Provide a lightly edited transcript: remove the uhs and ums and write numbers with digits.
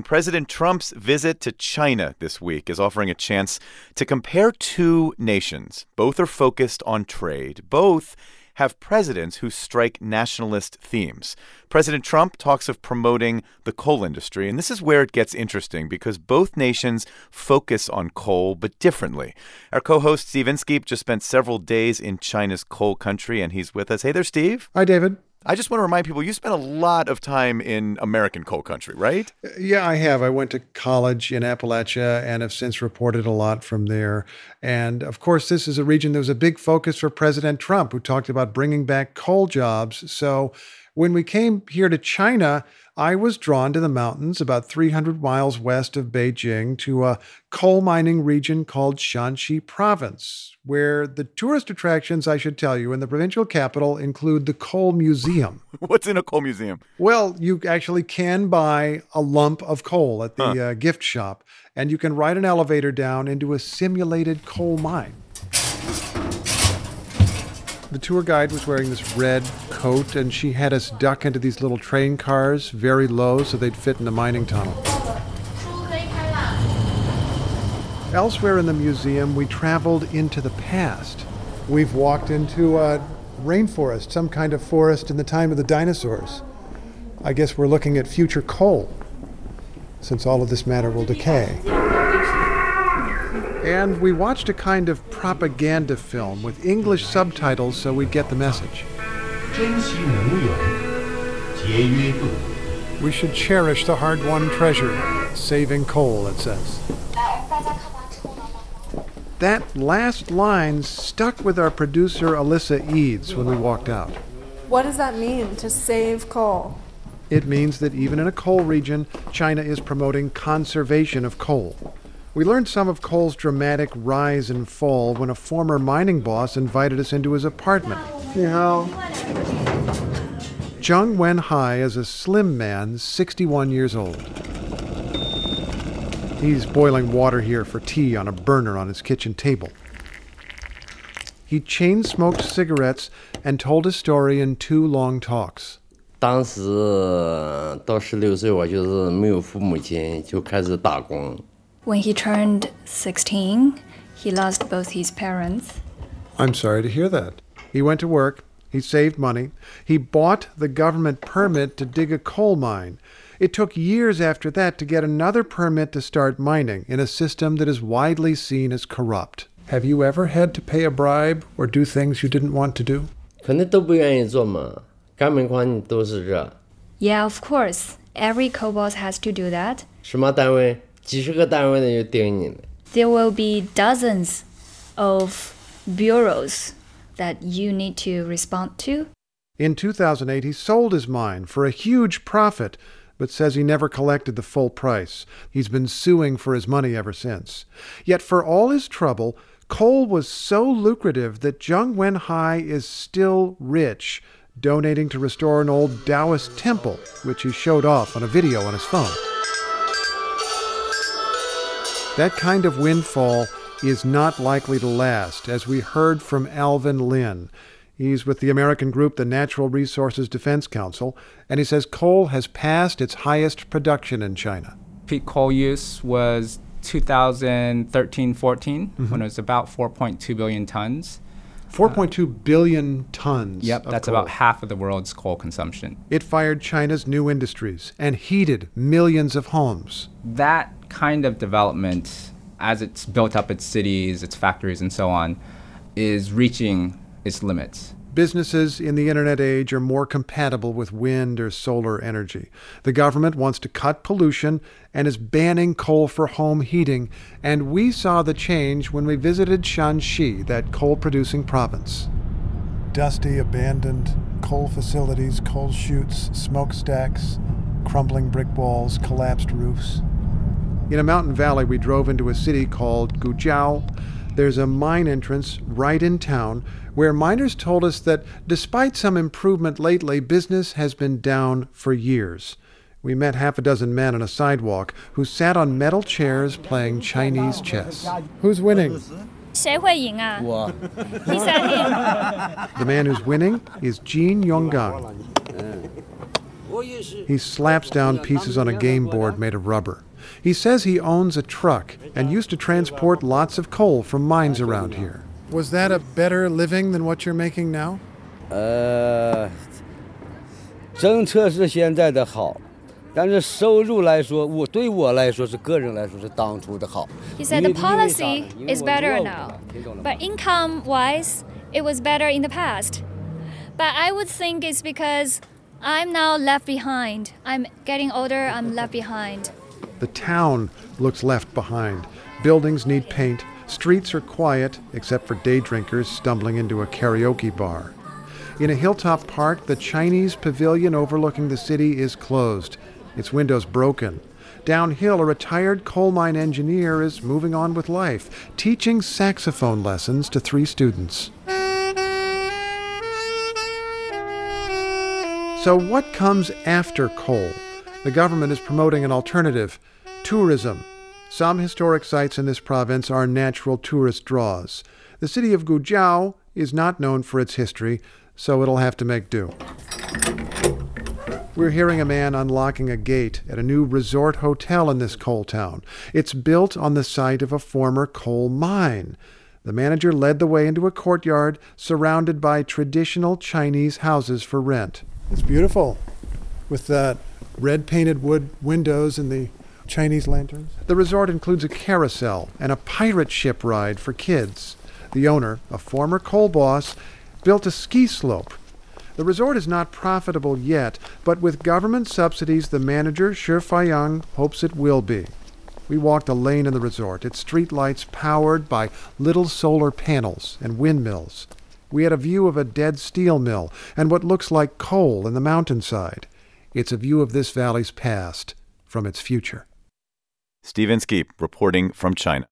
President Trump's visit to China this week is offering a chance to compare two nations. Both are focused on trade. Both have presidents who strike nationalist themes. President Trump talks of promoting the coal industry, and this is where it gets interesting because both nations focus on coal, but differently. Our co-host Steve Inskeep just spent several days in China's coal country, and he's with us. Hey there, Steve. Hi, David. I just want to remind people, you spent a lot of time in American coal country, right? Yeah, I have. I went to college in Appalachia and have since reported a lot from there. And of course, this is a region that was a big focus for President Trump, who talked about bringing back coal jobs. So when we came here to China, I was drawn to the mountains about 300 miles west of Beijing to a coal mining region called Shanxi Province, where the tourist attractions, I should tell you, in the provincial capital include the Coal Museum. What's in a coal museum? Well, you actually can buy a lump of coal at the gift shop, and you can ride an elevator down into a simulated coal mine. The tour guide was wearing this red coat, and she had us duck into these little train cars very low so they'd fit in the mining tunnel. Elsewhere in the museum, we traveled into the past. We've walked into a rainforest, some kind of forest in the time of the dinosaurs. I guess we're looking at future coal, since all of this matter will decay. And we watched a kind of propaganda film with English subtitles so we'd get the message. We should cherish the hard-won treasure, saving coal, it says. That last line stuck with our producer, Alyssa Eads, when we walked out. What does that mean, to save coal? It means that even in a coal region, China is promoting conservation of coal. We learned some of coal's dramatic rise and fall when a former mining boss invited us into his apartment. Zheng Wenhai is a slim man, 61 years old. He's boiling water here for tea on a burner on his kitchen table. He chain-smoked cigarettes and told his story in 2 long talks. 当时到16岁我就是没有父母亲就开始打工 When he turned 16, he lost both his parents. I'm sorry to hear that. He went to work. He saved money. He bought the government permit to dig a coal mine. It took years after that to get another permit to start mining in a system that is widely seen as corrupt. Have you ever had to pay a bribe or do things you didn't want to do? 可能都不愿意做嘛干煤矿都是这 Yeah, of course. Every coal boss has to do that. 什么单位几十个单位的就盯你了 There will be dozens of bureaus that you need to respond to. In 2008, he sold his mine for a huge profit, but says he never collected the full price. He's been suing for his money ever since. Yet for all his trouble, coal was so lucrative that Zheng Wenhai is still rich, donating to restore an old Taoist temple, which he showed off on a video on his phone. That kind of windfall is not likely to last, as we heard from Alvin Lin. He's with the American group, the Natural Resources Defense Council, and he says coal has passed its highest production in China. Peak coal use was 2013-14, when it was about 4.2 billion tons. 4.2 billion tons. Yep, that's coal. about half of the world's coal consumption. It fired China's new industries and heated millions of homes. That kind of development, as it's built up its cities, its factories, and so on, is reaching its limits. Businesses in the internet age are more compatible with wind or solar energy. The government wants to cut pollution and is banning coal for home heating, and we saw the change when we visited Shanxi, that coal-producing province. Dusty, abandoned coal facilities, coal chutes, smokestacks, crumbling brick walls, collapsed roofs. In a mountain valley, we drove into a city called Gujiao. There's a mine entrance right in town where miners told us that despite some improvement lately, business has been down for years. We met half a dozen men on a sidewalk who sat on metal chairs playing Chinese chess. Who's winning? 谁会赢啊? 我第三名. The man who's winning is Jin Yonggang. He slaps down pieces on a game board made of rubber. He says he owns a truck and used to transport lots of coal from mines around here. Was that a better living than what you're making now? 政策是现在的好，但是收入来说，对我来说是个人来说是当初的好。 He said the policy is better now, but income-wise, it was better in the past. But I would think it's because I'm now left behind. I'm getting older, I'm left behind. The town looks left behind. Buildings need paint. Streets are quiet, except for day drinkers stumbling into a karaoke bar. In a hilltop park, the Chinese pavilion overlooking the city is closed, its windows broken. Downhill, a retired coal mine engineer is moving on with life, teaching saxophone lessons to 3 students. So what comes after coal? The government is promoting an alternative: tourism. Some historic sites in this province are natural tourist draws. The city of Gujiao is not known for its history, so it'll have to make do. We're hearing a man unlocking a gate at a new resort hotel in this coal town. It's built on the site of a former coal mine. The manager led the way into a courtyard surrounded by traditional Chinese houses for rent. It's beautiful, with the red painted wood windows and the Chinese lanterns. The resort includes a carousel and a pirate ship ride for kids. The owner, a former coal boss, built a ski slope. The resort is not profitable yet, but with government subsidies, the manager, Shi Faiyang, hopes it will be. We walked a lane in the resort, its streetlights powered by little solar panels and windmills. We had a view of a dead steel mill and what looks like coal in the mountainside. It's a view of this valley's past from its future. Steve Inskeep reporting from China.